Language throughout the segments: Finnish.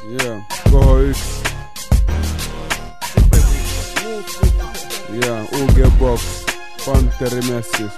Yeah, koho 1. Yeah, UG Box, Panteri Messis.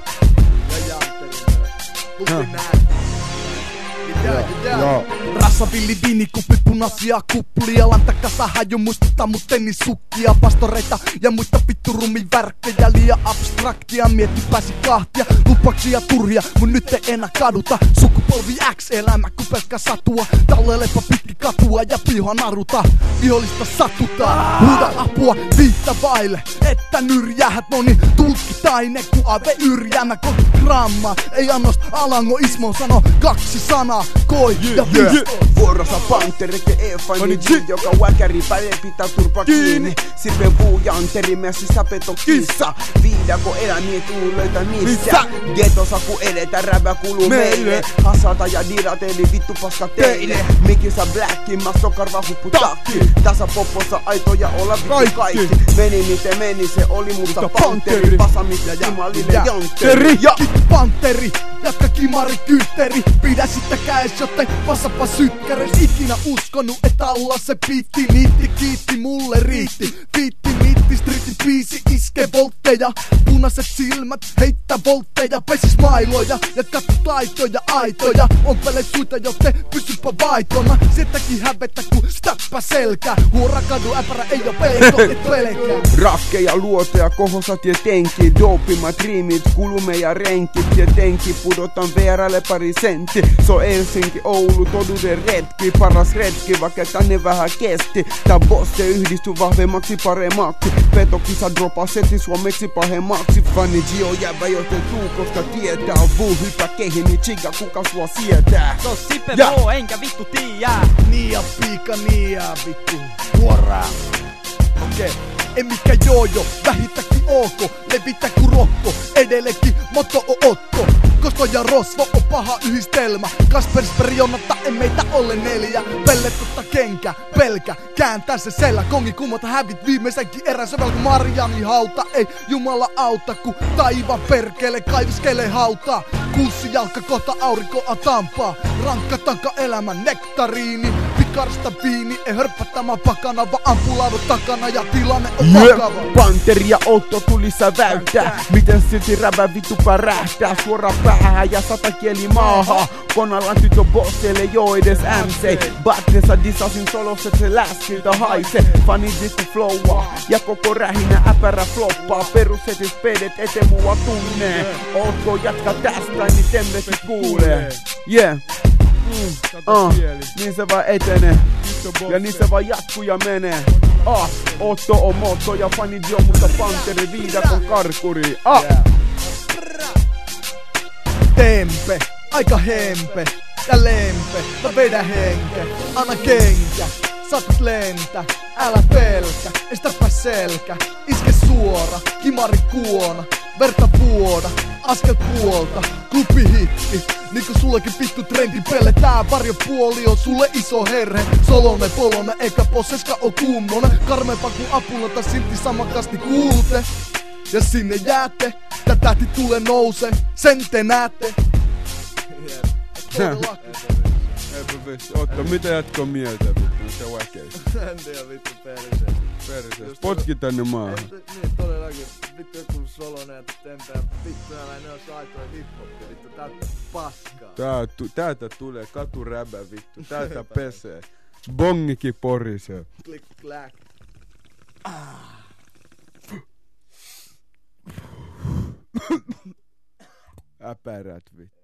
Rassavilli viinikuppi, punaisia kuplia, lantakassa haju muistuttaa mut tennissukkia, pastoreita ja muita vittu rumivärkkejä, liian abstraktia, mietti pääsi kahtia, lupaksia turhia, mun nyt ei enää kaduta, sukupolvi X elämä ku pelkkä satua, tallelepa pitki katua ja piha naruta, vihollista satutaan, huuda apua viittä vaille, että nyrjähät moni tulkkitaine ku ave yrjäämä 30 grammaa, ei annosta alango Ismo sano 2 sanaa, koi ja vuorossa Panteri Efani G, joka väkäri päivän pitää turpa kiinni. Sirven vuujanteri messissä peto kissa. Viidako elämiä tuu löytä missä. Getossa ku edetään rävä kuluu meille. Hasata ja dirat eli vittu paska teille. Mikissä blackin masto karva huppu takki. Tässä popossa aitoja olla vittu kaikki. Meni miten meni se oli mutta Panteri. Pasamista kimalille jantteri. Panteri, jatka kimari kyytteri. Pidä sitä käes joten passapa sykkäres. Ikinä uskonut että olla se biitti. Niitti kiitti mulle riitti. Fiitti miitti striitin biisi iske voltteja. Punaiset silmät heittää voltteja. Pesis mailoja ja katso taitoja aitoja. On pele suita joten pysypä vaitona. Sieltäkin hävettä ku stäppä selkää. Huorakadu äpärä ei oo pelko et pelkää. Rakkeja luoteja kohossa tietenkin. Dopimat riimit kulume ja renkit. Tietenkin pudotan VR:lle pari sentti. So Helsinki, Oulu, toduuden retki. Paras retki, vaikka tänne vähän kesti. Tää bosse yhdisty vahvemmaksi paremmaksi. Petokisa dropa seti suomeksi pahemmaksi. Fanny Gio jäbä joten tuu koska tietää. Vuu hyppä kehin, niin chiga kuka sua sietää. Tos sipe moo enkä vittu tiiää. Nia piika nia vittu. Huoraa. Okei. Ei mikä joojo, vähittäkin ok, levitä ku rokko, edellekin motto on Otto. Kosto ja rosvo on paha yhdistelmä, Kaspersperi jonotta ei meitä ole 4. Pelletutta kenkä, pelkä, kääntää se sellä, kongi kumota hävit viimeisenkin erän. Se velku Mariani hauta, ei jumala auta, ku taivaan perkele kaiviskele hautaa. Kuussi jalka kohta aurinkoa tampaa, rankka tanka elämän nektariini. Pikarista viini, ei hörppättämään pakana, vaan ampulaudut takana ja tilanne on vakava. Panteri ja Otto tuli säväyttää, miten silti rävä vittu pärähtää. Suora päähän ja 100 kieli maahan. Konallaan tytö bosselle joo edes MC. Battessa disasin solos et se läskiltä haise. Fani jittu flowaa ja koko rähinä äpärä floppaa. Perusetis pedet ete mua tunnee. Ootko jatka tästä niin temmesi kuulee. Yeah. Niin se vaan etenee. Ja niin se vaan jatkuu ja menee. Otto on motto ja Fanny Gio, mutta Panteri viidakon karkuri. Tempe, aika hempe ja lempe. Mä vedän henke, anna kenkä. Saatat lentä, älä pelkä. Estäpä selkä, iske suora. Kimari kuona, verta vuoda. Askel puolta, klubi hitti. Niinku sullekin vittu trendipelle. Tää varjopuoli on sulle iso herhe. Solone, polone, eikä posseska oo kummonen. Karmeempa ku apulota, silti samakasti kuulte. Ja sinne jäätte, tää tähti tulee nouse. Sen te näette. Otto, mitä jatko mieltä vittu, se väkeis? En tiedä vittu perseestä. Perseestä, potki tänne maahan. Niin todellakin, vittu joku Solonen ja Tempeä, vittu ne on saitoja hiphopia, vittu täyttä paskaa. Täältä tulee katuräbä vittu, täältä pesee. Bongikin porisee. Klik kläk. Äpärät vittu.